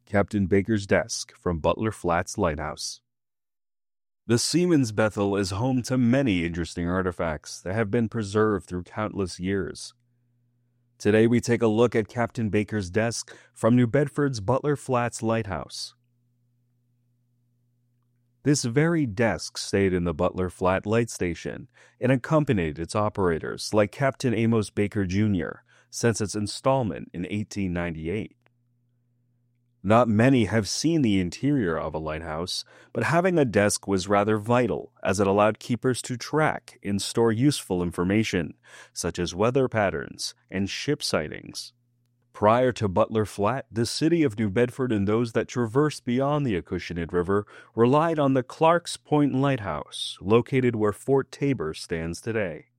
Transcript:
Captain Baker's Desk from Butler Flats Lighthouse. The Seaman's Bethel is home to many interesting artifacts that have been preserved through countless years. Today we take a look at Captain Baker's Desk from New Bedford's Butler Flats Lighthouse. This very desk stayed in the Butler Flat Light Station and accompanied its operators like Captain Amos Baker Jr. since its installment in 1898. Not many have seen the interior of a lighthouse, but having a desk was rather vital as it allowed keepers to track and store useful information, such as weather patterns and ship sightings. Prior to Butler Flat, the city of New Bedford and those that traversed beyond the Acushnet River relied on the Clark's Point Lighthouse, located where Fort Taber stands today.